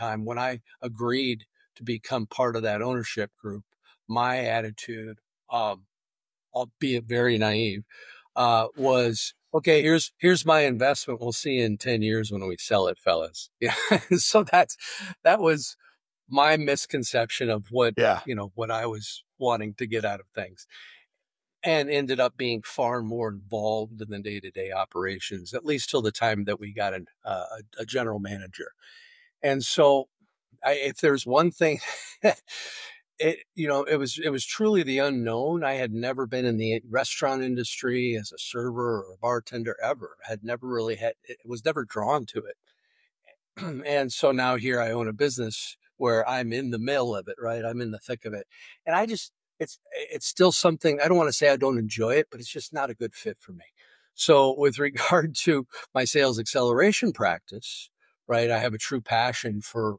time when I agreed to become part of that ownership group, my attitude, albeit very naive, was okay. Here's my investment. We'll see you in 10 years when we sell it, fellas. Yeah. So that was my misconception of what Yeah. what I was wanting to get out of things, and ended up being far more involved in the day-to-day operations, at least till the time that we got a general manager. And so, if there's one thing, it was truly the unknown. I had never been in the restaurant industry as a server or a bartender ever. Had never really had, it was never drawn to it. And so now here I own a business where I'm in the middle of it, right? I'm in the thick of it. And it's still something, I don't want to say I don't enjoy it, but it's just not a good fit for me. So with regard to my sales acceleration practice, right, I have a true passion for